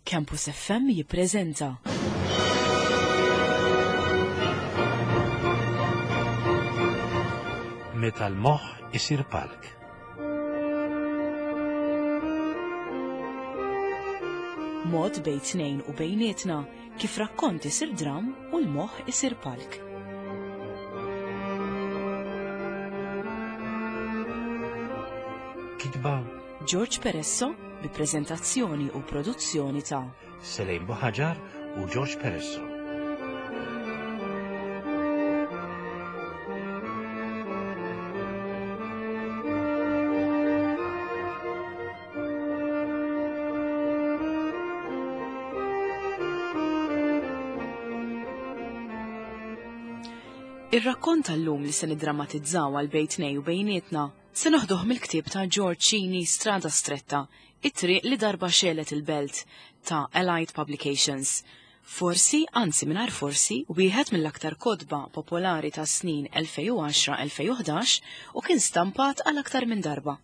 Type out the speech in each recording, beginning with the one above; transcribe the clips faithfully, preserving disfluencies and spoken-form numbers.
Campus F M jippreżenta Meta l-moħħ isir palk. Mod bejn tnejn u bejnietna kif rakkont isir dram u l-moħħ isir palk. Kitba George Peresso bi preżentazzjoni u produzzjoni ta' Selejn Buħaġar u George Peresso. Ir-rakkont tal-lum li se nidrammatizzaw għal bejn tnejn u bejnietna se noħduh mill-ktieb ta' George Cheney Strada Stretta, it-triq li darba xelet il-belt ta' Allied Publications. Forsi, anzi mingħajr forsi, wieħed mill-aktar kotba popolari ta' snin elfejn u għaxra elfejn u ħdax u kien stampat għal aktar minn darba.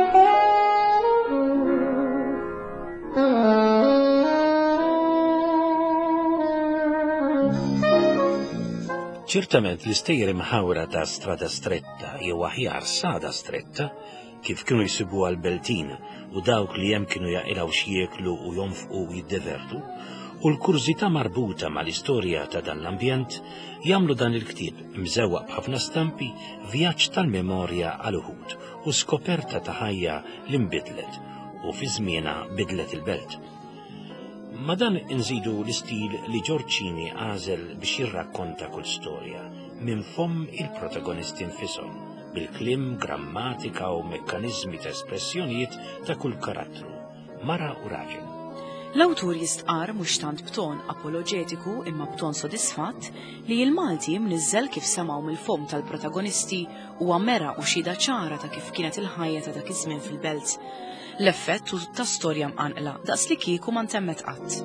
Ċertament l-istejjer imħawra ta' Strada Stretta jew aħjar Sada Stretta kif kienu jsibu għal-beltin u dawk li hemm kienu jaqilgħu x'jieklu u jonfqu u jiddevertu, u l-kurżità marbuta mal-istorja ta' dan l-ambjent jagħmlu dan il-ktieb mżewwaq b'ħafna stampi vjaġġ tal-memorja għal uħud u skoperta ta' ħajja li nbidlet u fi żmienha bidlet il-belt. Ma dan inżidu l-istil li George Cheney għażel biex jirrakkonta kull storja minn fomm il-protagonisti nfishom bil-kliem, grammatika u mekkaniżmi ta' espressjonijiet ta' kull karattru, mara u raġel. L-awtur jistqar mhux tant b'ton apologetiku imma b'ton sodisfatt li l-Malti mniżżel kif semgħu mill-fomm tal-protagonisti huwa mera u xhieda ċara ta' kif kienet il-ħajja ta' dak iż-żmien fil-belt. L-effett ta' storja mqanqla daqs li kieku ma ntemmet qatt.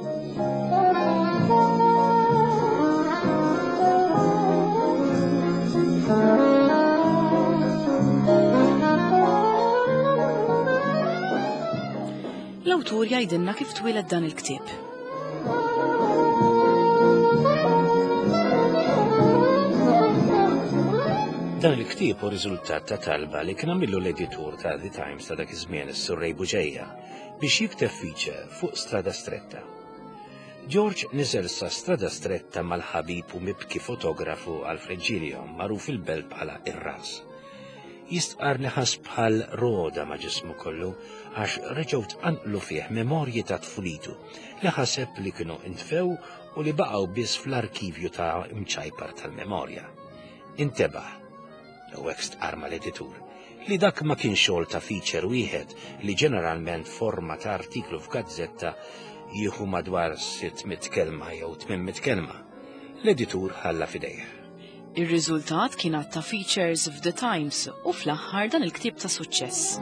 L-awtur jgħidilna kif twieled dan il-ktieb. Dan il-ktieb hu riżultat ta' talba li kien għamillu l-editur ta' The Times ta' dak iż-żmien is-Sur Ray Buġejja biex jikteb feature fuq Strada Stretta. George niżel sa Strada Stretta mal-ħabib u mibki fotografu Alfred Gilliam magħruf il-belt bħala ir-Ras. Jistqar li ħass bħal roda ma' ġismu kollu għax reġgħu tqanqlu fih memorji ta' tfulitu li ħaseb li kienu intfew u li baqgħu biss fl-arkivju ta' imċajpar tal-memorja. Intebaħ u hekk arma l-editur li dak ma kien xogħol ta' feature wieħed li ġeneralment forma ta' artiklu f'gazzetta jieħu madwar sittmit kelma jew tminmit kelma. L-editur ħalla fidejh. Ir-riżultat kien għadd ta' features f'The Times u fl-aħħar dan il-ktieb ta' suċċess.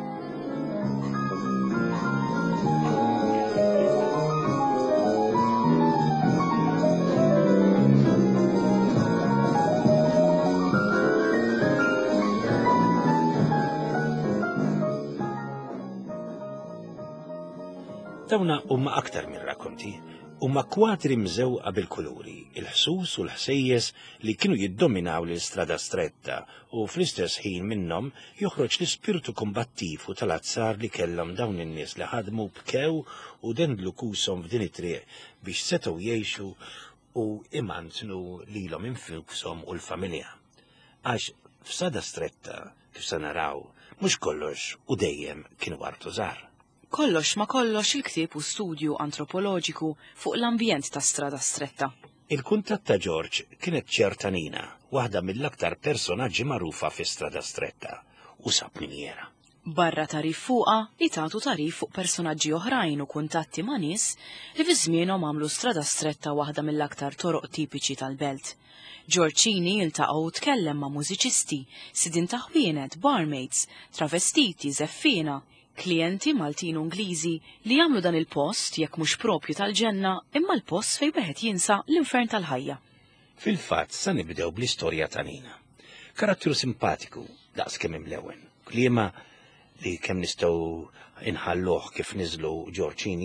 Dawna huma aktar minn rakkonti, huma kwadri mżewqa bil-kuluri, il-ħsus u l-ħsejjes li kienu jiddominaw lil Strada Stretta u fl-istess ħin minnhom joħroġ l-ispirtu kombattiv u tal-azzar li kellhom dawn in-nies li ħadmu bkew u dendlu kushom f'din it-triq biex setgħu jgħixu u imantnu lilhom infushom u l-familja. Għax f'Strada Stretta kif se naraw mhux kollox u dejjem kienu wartu żgħar. Kollox ma kollox il-ktieb u studju antropoloġiku fuq l-ambjent ta' Strada Stretta. Il-kuntatt ta' George kienet ċertanina, waħda mill-aktar personaġġi magħrufa fi Strada Stretta u sab miniera. Barra tarif fuqha li tagħtu tarif fuq personaġġi oħrajn u kuntatti ma' nies li fi żmienhom għamlu Strada Stretta waħda mill-aktar toroq tipiċi tal-belt. George Cheney iltaqa' u tkellem ma' mużiċisti, sidin ta' ħwienet, barmaids, travestiti, żeffiena, klijenti Maltin u Ingliżi li jagħmlu dan il-post jekk mhux propju tal-ġenna imma l-post fejn wieħed jinsa l-infern tal-ħajja. Fil-fatt sa nibdew bl-istorja ta' Nina. Karattru simpatiku daqs kemm imlewen. Kliema li kemm nistgħu inħalluh kif niżlu George Cheney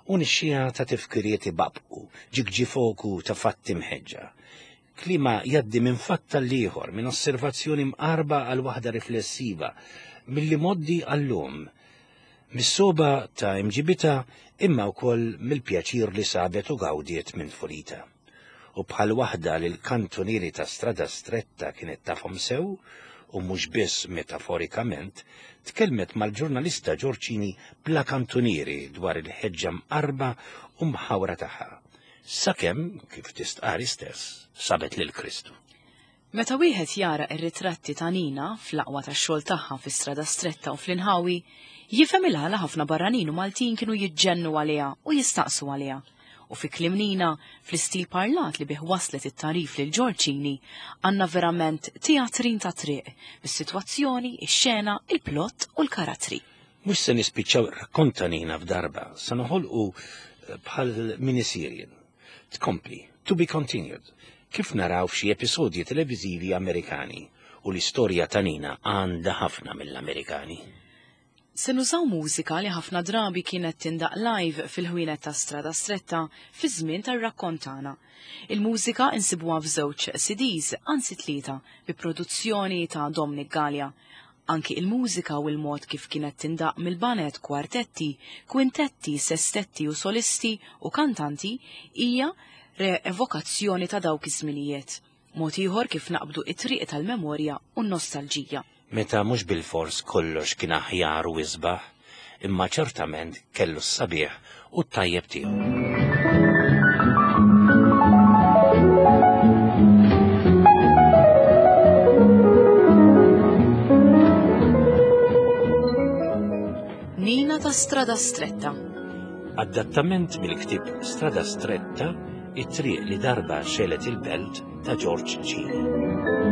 u nixxija ta' tifkiriet ibabqu, ġigġifoku ta' fatti mħeġġa. Klima jaddi minn fatta l-ieħor, minn osservazzjoni mqarba għal waħda riflessiva, milli moddi għallum, mis-soba ta' imġibita imma wkoll mill-pjaċir li sabet u gawdiet minn tfulita. U bħal waħda li l-kantonieri ta' Strada Stretta kienet tafhom sew, u mhux biss metaforikament, tkellmet mal-ġurnalista Giorgini bla kantonieri dwar il-ħeġġa mqarba u mħawra tagħha. Sakemm, kif tistqari stess, sabet lil Kristu. Meta wieħed jara r-ritratti ta' Nina fl-aqwa tax-xogħol tagħha fi Strada Stretta u fl-Inħawi, jifhem il-ħala ħafna barranin u Maltin kienu jiġġennu għaliha u jistaqsu għaliha. U fi kliem Nina, fl-istil parlat li bih waslet it-tarif lil Giorgini, għandna verament teatrin ta' triq, bis-sitwazzjoni, ix-xena, il-plott u l-karattri. Mhux se nispiċċaw rakkonta Nina f'darba, se noħolqu bħal minisirien. Tkompli, to be continued, kif naraw f'xi episodji televiżivi Amerikani u l-istorja ta' Nina għandha ħafna mill-Amerikani. Se nużaw mużika li ħafna drabi kienet tindaq live fil-ħwienet ta' Strada Stretta fi żmien tar-rakkontana. Il-mużika insibuha f'żewġ C Ds, anzi tlieta, bi produzzjoni ta' Dominic Gallia. Anki il-mużika u l-mod kif kienet tindaq mill-banet kwartetti, kwintetti, sestetti u solisti u kantanti hija re-evokazzjoni ta' dawk iż-żminijiet. Mod ieħor kif naqbdu it-triq tal-memorja u n-nostalġija. Meta mhux bil-fors kollox kien aħjar u isbaħ, imma ċertament kellu s-sabiħ u t-tajjeb tiegħu. Nina ta' Strada Stretta. Adattament mill-ktieb Strada Stretta, it-triq li darba xelet il-belt ta' George Cini.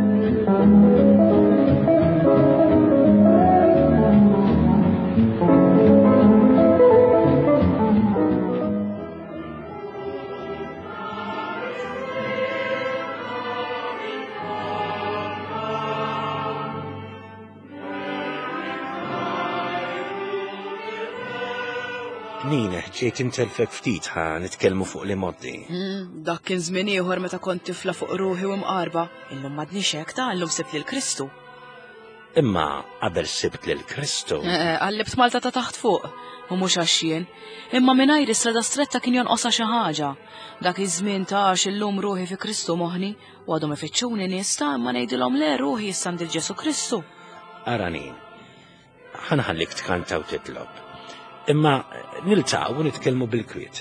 Nina, ġejt intelfek ftit ħa nitkellmu fuq li moddi. Dak kien żmien ieħor meta kont tifla fuq ruħi u mqarba. Illum m'għadniex hekk ta' illum sibt lil Kristu. Imma qabel sibt lil Kristu. Qallibt Malta ta' taħt fuq, u mhux għaxxien. Imma mingħajr Strada Stretta kien jonqosha xi ħaġa. Dak iż-żmien ta' għax illum ruħi fi Kristu moħħni, u għadhom ifittxuni nies ta' imma ngħidilhom le ruħi issa għand Ġesu Kristu. Ara Nin, ħanħallik tkanta u titlob. Imma niltaqgħu u nitkellmu bil-kwiet.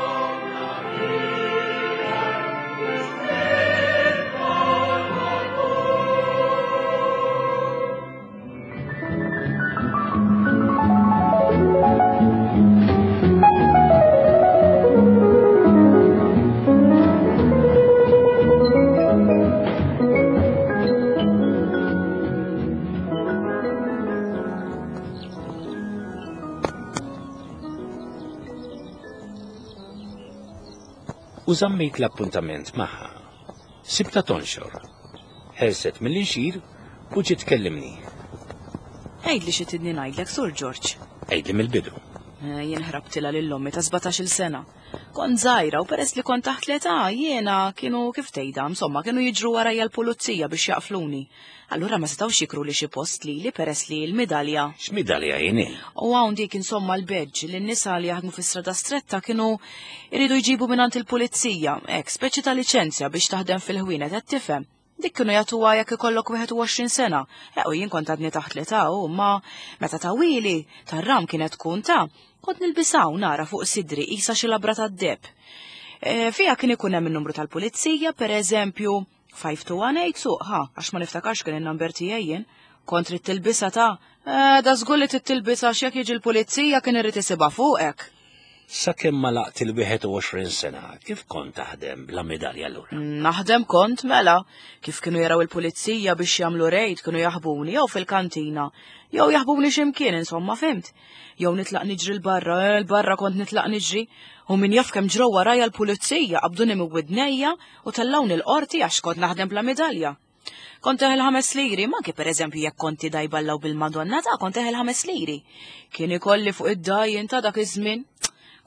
U żammejt l-appuntament magħha. Sibta tonxor. Ħelset mill-inxir u ġiet tkellimni. Għejdli xi tidni ngħidlek, Sur George. Għejdli mill-bidu. Jien ħrabtilha lill-ommi ta' sbatax-il sena. Kont żgħira u peress li kont taħt l-età jiena kienu kif tgħidha, insomma kienu jiġru warajja l-pulizija biex jaqfluni. Allura ma setgħux jikru li xi post lili peress li l-medalja. X'medalja jien? U hawn dik insomma l-beġġ li n-nisa li jaħdmu fi Strada Stretta kienu jridu jġibu mingħand il-pulizija, hekk speċi ta' liċenzja biex taħdem fil-ħwienet qed tifhem. Dik kienu jagħtuha jekk ikollok wieħed u għoxrin sena. U jien kont għadni taħt l-età u ma meta tawili tar-ram kienet tkun ta' kont nilbisaw nara fuq sidri qisha xi labra tad-deb. Fiha kien ikun hemm in-numru tal-pulizija, pereżempju five two one eight suq, ħa, għax ma niftakarx kien in-number tiegħi jien. Kont trid tilbisha ta' da żgur li trid tilbisha x'jekk jiġi l-pulizija kien irid isibha fuqek. Sakemm ma laqt il-wieħed u għoxrin sena, kif kont taħdem bla medalja allura? Naħdem kont mela, kif kienu jaraw il-pulizija biex jagħmlu rejd kienu jaħbuni jew fil-kantina, jew jaħbuni x'imkien insomma fimt. Jew nitlaq niġri l-barra, l-barra kont nitlaq niġri, u min jaf kemm ġrew warajja l-pulizija qabduni miwidnejja u tellawni l-qorti għax kont naħdem bla medalja. Kont eħel ħames liri, ma kif pereżempju jekk konti dajballaw bil-Madonna ta' kont eħel ħames liri. Kien ikolli fuq id-dajjin ta' dak iż-żmien.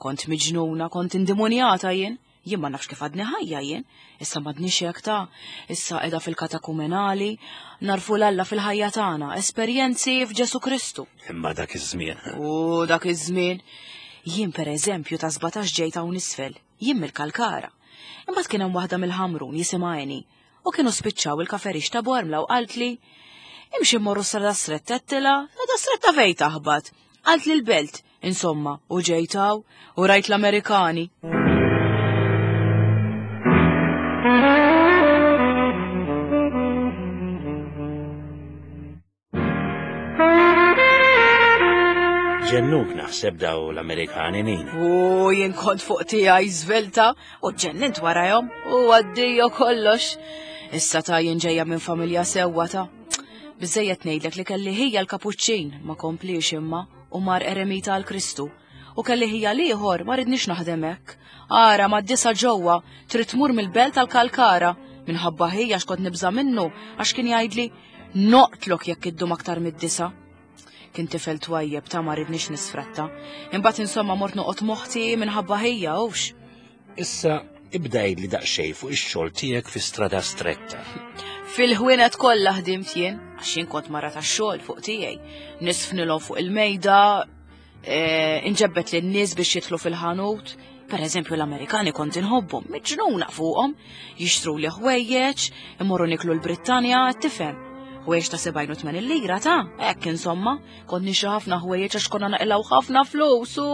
Kont miġnuna, kont indemonjata jien. Jien ma nafx kif għadni ħajja jien. Issa m'għadniex hekk ta', issa qiegħda fil-katakumenali, narfu l-Alla fil-ħajja tagħna, esperjenzi f'Ġesu Kristu. Imma dak iż-żmien. U dak iż-żmien. Jien pereżempju ta' żbatax ġejt hawn isfel, jien mill-Kalkara. Imbagħad kien hemm waħda mill-Ħamrun jisimha Eni u kienu spiċċaw il-kaferix ta' Bormla u qaltli imxi mmorru strada stretta għettila, strada stretta fejn taħbad. Qalt li l-belt, insomma, u ġejtaw u rajt l-Amerikani. Ġennuk naħseb daw l-Amerikani nina. U jien kont fuq tiegħi żvelta u ġennint warahom u għaddejja kollox. Issa ta' jien ġejja minn familja sewwa ta'. Biżejjed ngħidlek li kelli hija l-kapuċċin ma komplix imma u mar eremita għal Kristu. U kelli hija l-ieħor ma ridniex naħdem hekk. Ara ma d-disa ġewwa trid tmur mill-belt tal-Kalkara minħabba ħija x'kont nibża minnu għax kien jgħidli noqtlok jekk iddum aktar mid-disa. Kien tifel twajjeb ta' ma ridniex nisfratta. Imbagħad insomma mort noqgħod moħħti minħabba ħija hux. Issa ibda li daqsxejn fuq ix-xogħol tiegħek fi strada stretta. Fil-ħwienet kollha ħdimt jien għax jien kont mara tax-xogħol fuq tiegħi. Nisfnilhom fuq il-mejda, inġebbet lin-nies biex jidħlu fil-ħanut. Pereżempju l-Amerikani kont inħobbhom, miġnuna fuqhom, jixtru li ħwejjeġ, imorru niklu l-Brittanja, tifhem. Ħwejjeġ ta' sebgħin u tmien lira ta' hekk insomma, kont nixri ħafna ħwejjeġ għax konna naqilgħu ħafna flus u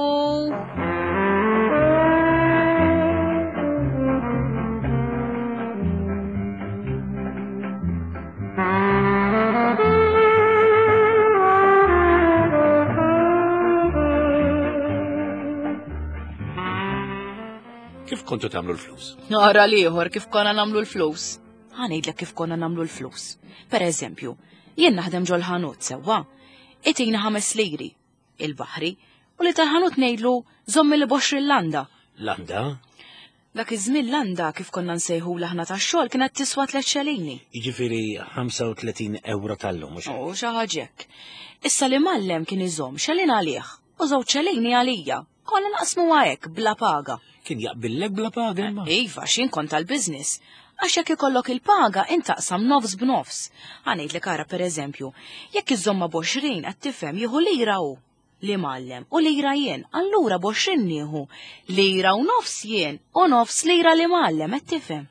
Kif kontu tagħmlu l-flus? Nara liħor kif konna nagħmlu l-flus. Ħanejdlek kif konna nagħmlu l-flus. Pereżempju, jien naħdem ġol ħanut sewwa, itina ħames liri, il-baħri, u li tal-ħanut ngħidlu żommi li boxri l-landa. Landa? Dak iż-żmien landa kif konna nsejħu l-aħna tax-xogħol kienet tiswa tliet xelini. Jiġifieri ħamsa u tletin euro tal-lum mhux? U xi ħaġek. Issa li mallem kien iżomm xelin għalih u żewġ xelini għalija. Konna naqsmu hekk bla paga. Kien jaqbillek bla paga imma? Iva, x'in kont tal-business. Għax jekk ikollok il-paga intaqsam nofs b'nofs. Ħanejdlek ara pereżempju, jekk iżomma boxrin qed tifhem jieħu lira hu li mallem u lira jien, allura boxrin nieħu lira u nofs jien u nofs lira li mallem qed tifhem.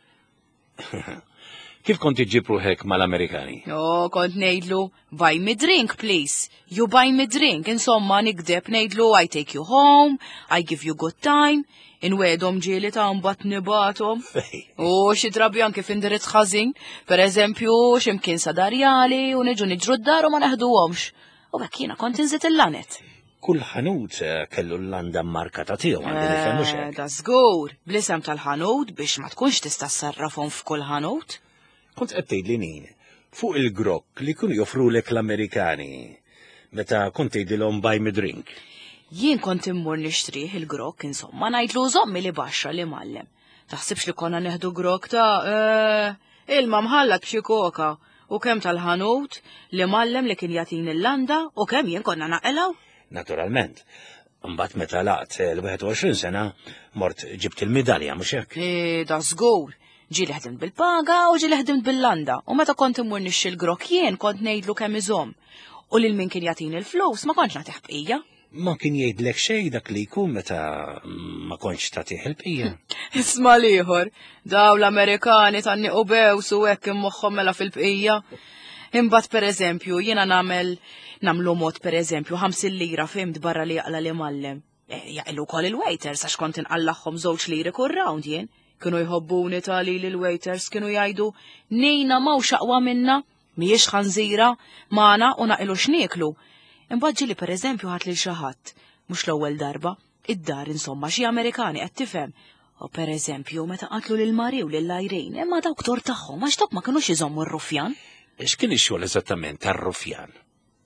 Kif kont iġġib ruħek mal-Amerikani? Oh, kont ngħidlu buy me drink please. You buy me drink, insomma nikdeb ngħidlu I take you home, I give you good time. Inwedhom ġieli ta' mbagħad nibathom. U xi drabi anke f'indirizz ħażin, pereżempju x'imkien sadarjali u niġu niġru d-dar u ma neħduhomx. U hekk jiena kont inżid il-lanet. Kull ħanut kellu l-landa markata tiegħu għandi nifhem mhux hekk. Da żgur, bl-isem tal-ħanut biex ma tkunx tista' ssarrafhom f'kull ħanut. Kont qed tgħidli nin fuq il-grok li kienu joffrulek l-Amerikani meta kont tgħidilhom buy me drink. Jien kont immur nixtrih il-grok, insomma, ngħidlu żommi li baxxa li mallem. Taħsibx li konna neħdu grok ta' ilma mħallat b'xi koka u kemm tal-ħanut li mallem li kien jagħtini l-landa u kemm jien konna naqilgħu? Naturalment. Mbagħad meta laqt l-wieħed u għoxrin sena mort ġibt il-medalja mhux hekk. Eh, da żgur. Ġieli ħdimt bil-paga u ġieli ħdimt bil-landa u meta kont immur nixxi l-grok jien kont ngħidlu kemm iżomm. U lil min kien jagħtini l-flus ma kontx nagħtih bqija. Ma kien jgħidlek xejn dak li jkun meta ma kontx tagħtih il-bqija. Isma' ieħor, daw l-Amerikani tan-niequ bewsu hekk immoħħhom mela fil-bqija. Imbagħad pereżempju jiena nagħmel nagħmlu mod pereżempju ħamsin lira fimt barra li jaqla li mallem. Jaqillu wkoll il-waiters għax kont inqallaħħom żewġ liri kull round jien. Kienu jħobbuni tali li l-waiters kienu jgħidu nejna maw xaqwa minna, mhijiex ħanżira, magħna u naqilhu x'nieklu. Imbagħad ġieli pereżempju ħadt lil xi ħadd, mhux l-ewwel darba, id-dar insomma xi Amerikani qed tifhem. U pereżempju meta qatlu lil Mari u lil Irene, imma dawk tor tagħhom għax dawk ma kinux iżommu r-ruffjan. X'kien ix-xogħol eżattament tar-ruffjan?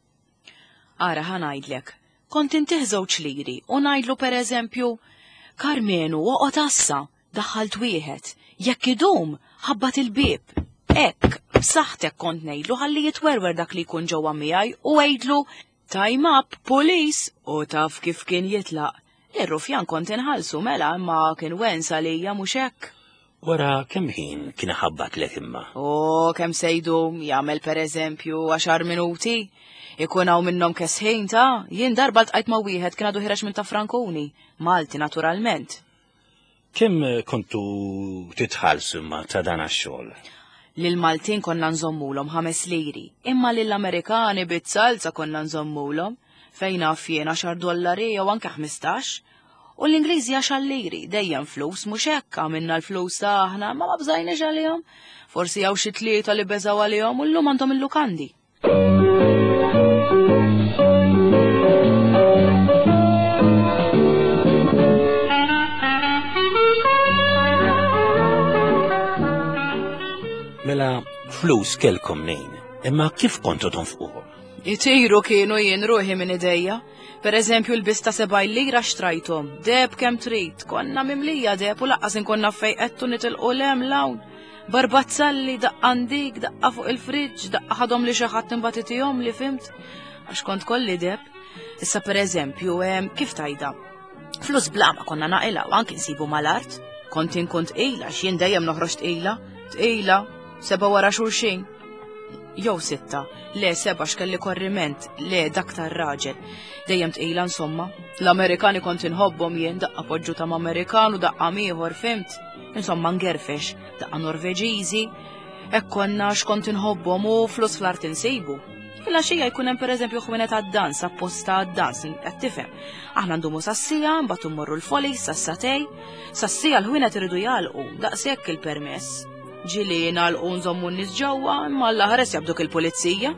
Ara ħa ngħidlek, kont intih żewġ liri u ngħidlu pereżempju Karmenu oqgħod assa, daħħalt wieħed, jekk idum ħabbat il-bieb. Hekk, b'saħħtek kont ngħidlu ħalli jitwerwer dak li jkun ġewwa miegħi u għejdlu time up, police, u taf kif kien jitlaq. Ir-rufjan kont inħallsu mela imma kien wensa lija mhux hekk. Wara kemm ħin kien ħabbat lek imma? O, kemm sejdu jagħmel pereżempju għaxar minuti. Ikun hawn minnhom kesħin ta' jien darba ltqajt ma' wieħed kien għadu ħirex minn ta' Frankuni, Malti naturalment. Kemm kontu titħallsu imma ta' dan għax-xogħol? Lil-Maltin konna nżommulhom ħames liri, imma lill-Amerikani bit-salza konna nżommulhom fejn naf jien għaxar dollari jew anke ħmistax. U l-Ingliżi għaxar liri dejjem flus mhux hekk għamilna l-flus ta' aħna ma ma bżajniex għalihom. Forsi hawn xi tlieta li beżgħu għalihom u llum għandhom il-lukandi. Mela flus kelkom nejn, imma kif kontu tonfquhom? Itiru kienu jien ruħi minn idejja. Per eżempju l-bista sebaj lira xtrajtom, deb kem trid, konna mimlija deb u laqqas inkonna fejqettu nitilqu lem lawn. Barbazzalli daqqan dik, daqqa fuq il-friġġ, daqqa ħadhom li xi ħadd imbatitihom li fimt. Għax kont kolli deb. Issa per eżempju, kif tajda? Flus blama konna naqilha u anke nsibu mal-art. Kont inkun tqila x'jien dejjem noħroġ tqila, tqila, seba' wara xulxin. Jew sitta, le seba' x'kelli korriment, le dak tar-raġel. Dejjem tqila insomma. L-Amerikani kont inħobbhom jien daqqa poġġu ta' Amerikan u daqqa ieħor fimt. Insomma ngerfex, daqqa Norveġiżi. Hekk konna x'kont inħobbhom u flus fl-art insibu. Fil-għaxija jkun hemm pereżempju ħwienet għad-dans, apposta għad-dans, qed tifhem. Aħna ndumu sassija, mbagħad immorru l-foli, sassatej. Sassija l-ħwienet iridu jgħalqu, daqshekk il-permess. Ġili nagħlqu nżommu n-nies ġewwa, imma l-aħares jabduk il-pulizija.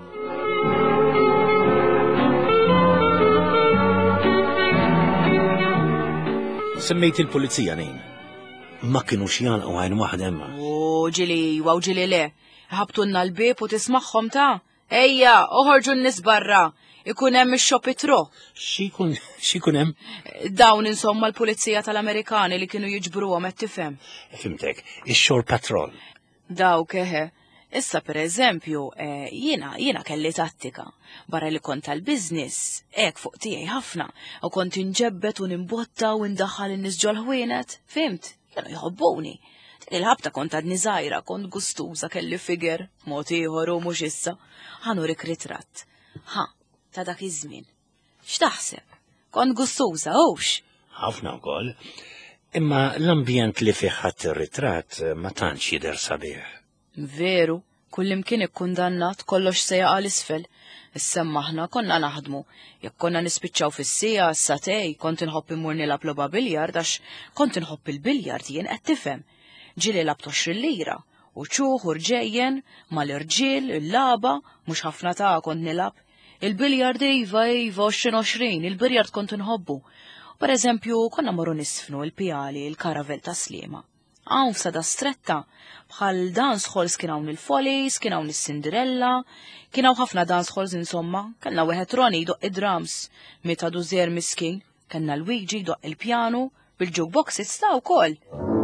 Semmejt il-pulizija nejn. Ma kienu xjalqu għajn waħda imma. U ġili, waw ġili le. Ħabtunna l-bib u tismaħħom ta' ejja, uħorġu n-nies barra. Ikun hemm ix-xopitro. X'ikun x'ikun hemm? Dawn insomma l-pulizija tal-Amerikani li kienu jiġbruhom qed tifhem. Fimtek, ix-Shore Patrol. Dawk eħe. Issa per eżempju, jiena jiena kelli tattika. Barra li kont tal-biznis, hekk fuq tiegħi ħafna, u kont inġebbet u nimbotta u ndaħħal in-nies ġol ħwienet, fimt? Kienu jħobbuni. Il-ħabta kont għadni żgħira, kont gustuża kelli figer, mod ieħor u mhux issa. Ħanurik ritratt. Ha, ta' dak iż-żmien. X'taħseb? Kont gustuża, hux? Ħafna wkoll. Imma l-ambjent li fih ħadd ir-ritratt ma tantx jidher sabiħ. Veru, kullimkien ikkundannat kollox se jaqa' l-isfel. Issemma aħna konna naħdmu. Jekk konna nispiċċaw fis-sija s-satej kont inħobb imur nilab logħba biljard għax kont inħobb il-biljard jien qed tifhem. Ġieli lab toxri lira u ċuħ u rġejjen mal-irġiel, il-laba, mhux ħafna ta' kont nilab. Il-biljard iva iva għoxrin għoxrin, il-biljard kont inħobbu. Per eżempju, konna morru nisfnu il-pjali, il-karavel ta' Sliema. Hawn f'sada stretta, bħal dance halls kien hawn il-Follies, kien hawn is-Cinderella, kien hawn ħafna dance halls insomma, kellna wieħed Roni jdoq id-drums, meta dużier miskin, kellna Luigi jdoq il-pjanu, bil-jukeboxes ta' wkoll.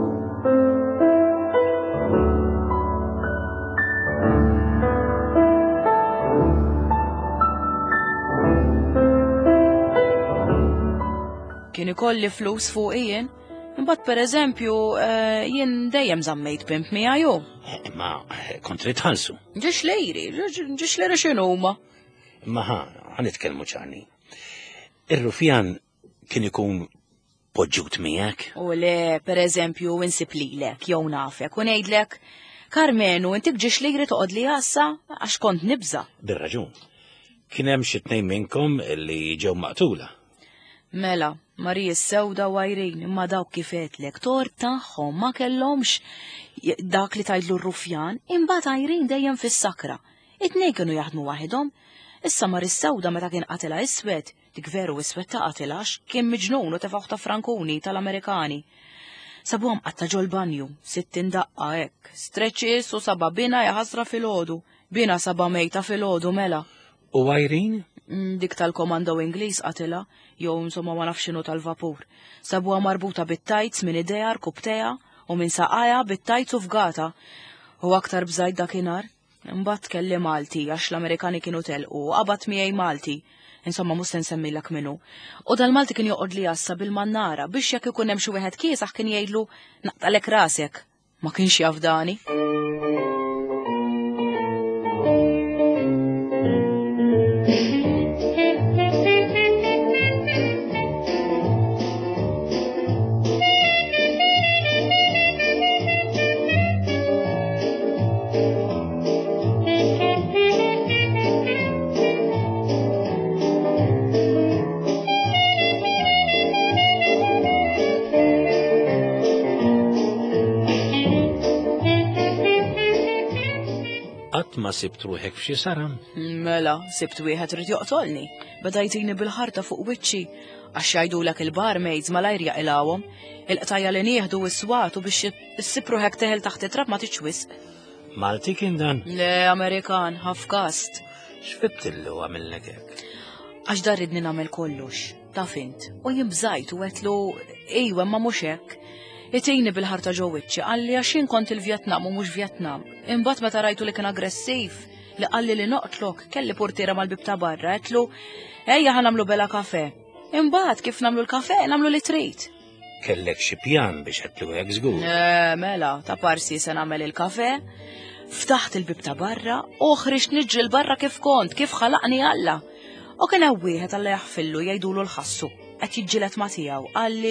Kien ikolli flus fuq jien, imbagħad pereżempju jien dejjem żammejt pimp miegħi hu. Imma kont trid tħallsu. Ġiex lejri, ġiex lejri x'inhuma. Imma ħa, ħanitkellmu ċarni. Ir-rufjan kien ikun poġġut miegħek? U le, pereżempju insib lilek jew nafek u ngħidlek, Karmenu, intik ġiex lejri toqgħod li għassa għax kont nibża. Bir-raġun. Kien hemm xi tnejn minnkom li ġew maqtula. Mela, Marija s-sewda u Irene, imma dawk kifetlek, tort tagħhom ma kellhomx dak li tgħidlu r-rufjan, imbagħad Irene dejjem fis-sakra. It-tnejn kienu jaħdmu waħedhom. Issa Marija s-sewda meta kien qatilha iswed, dik veru iswed ta' qatilax, kien miġnun u tefgħu ta' Frankuni tal-Amerikani. Sabuhom qatta ġol banju, sittin daqqa hekk, streċis u saba' bina jaħasra fil-ħodu, bina saba' mejta fil-ħodu mela. U Irene? Dik tal-komando Ingliż qatilha, jew insomma ma nafx x'inhu tal-vapur. Sabuha marbuta bit-tajts minn idejha rkubteha u minn saqajja bit-tajts u fgata. U aktar bżajt dakinhar, imbagħad kelli Malti għax l-Amerikani kienu telqu qabad miegħi Malti. insomma mhux se nsemmilek minnu. U dal-Malti kien joqgħod li jassa bil-mannara biex jekk ikun hemm xi wieħed kiesaħ kien jgħidlu naqtalek rasek. Ma kienx jaf dani. Ma sibt ruħek f'xi sara? Mela, sibt wieħed rid joqtolni. Beda jtini bil-ħarta fuq wiċċi għax jgħidulek il-barmaids malajr jaqilawhom, il-qtajja li nieħdu is-swatu biex issib ruħek teħel taħt it-trab ma tiċwisq. Malti kien dan? Le, Amerikan, half caste. X'fittillu għamillek hekk? Għax dar ridni nagħmel kollox, taf int, u jimbżajt u għetlu ejwa ma mhux hekk. Itejni bil-ħarta ġo wiċċi qalli għax jien kont il-Vjetnam u mhux Vjetnam. Imbagħad meta rajtu li kien aggressiv li qalli li noqtlok kelli portiera mal-bib ta' barra qedlu ejja ħanamlu bela kafè. Imbagħad kif nagħmlu l-kafè nagħmlu li trid. Kellek xi pjan biex qedlu hekk żgur. Mela, ta' parsi se nagħmel il-kafè, ftaħt il-bib ta' barra u ħriġt niġri l-barra kif kont, kif ħalaqni Alla. U kien hemm wieħed Alla jaħfillu jgħidulu l-ħassu qed jiġġieled ma' tiegħu qalli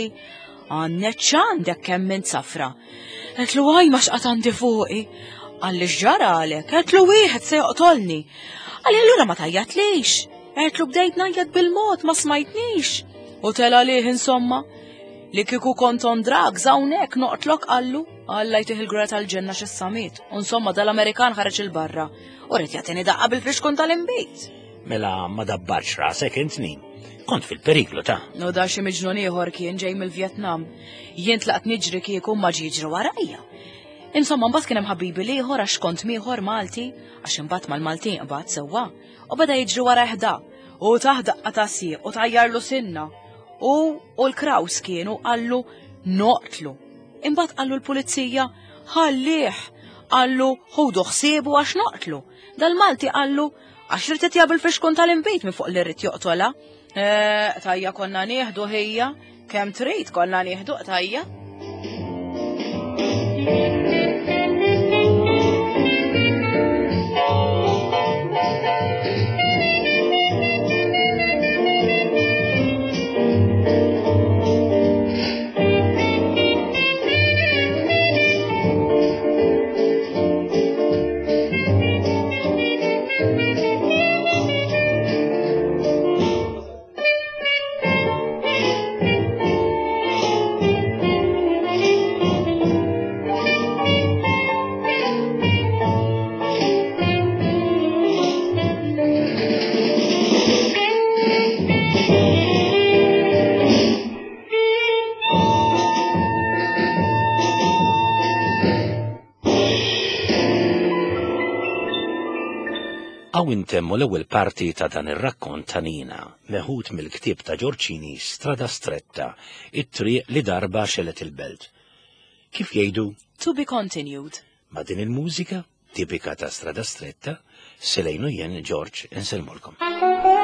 għanneċ għandek kemm minn safra. Għetlu għaj ma xqat għandi fuqi. Għalli xġara għalek, għetlu wieħed se joqtolni. Għalli allura ma tajjat lix. Għetlu bdejt najjat bil-mod ma smajtnix. U tela liħ insomma, li kiku konton drag zawnek noqtlok għallu. Għalla jtiħ il-grat tal-ġenna xis-samit. Insomma dal-Amerikan ħareġ il-barra. U rrit jatini daqqa bil-friskun tal-imbejt. Mela ma dabbarx rasek intni. Kont fil-periklu ta' No da xi miġnun ieħor kien ġej mill-Vjetnam. Jien tlaqt niġri kieku ma ġiġri warajja. Insomma mbagħad kien hemm ħabibi ieħor għax kont ieħor Malti, għax imbagħad mal-Maltin qbad sewwa. U beda jiġri wara ħda u taħdaqqa ta' sieq u tajjarlu sinna. U u l-kraws kienu qallu noqtlu. Imbagħad qallu l-pulizija ħallih qallu ħudu ħsiebu għax noqtlu. Dal-Malti qallu għax rid jagħmel fix-xkun tal-inbejt minn fuq li rrid joqtolha. Tajja konna nieħdu ħejja, kemm trid konna nieħdu tajja. Għaw intemmu l-ewwel parti ta' dan ir-rakkont ta' Nina, meħud mill-ktieb ta' Giorgini Strada Stretta, it-triq li darba xelet il-belt. Kif jgħidu? To be continued. Ma' din il-mużika tipika ta' Strada Stretta, selejnu jen George inselmulkom.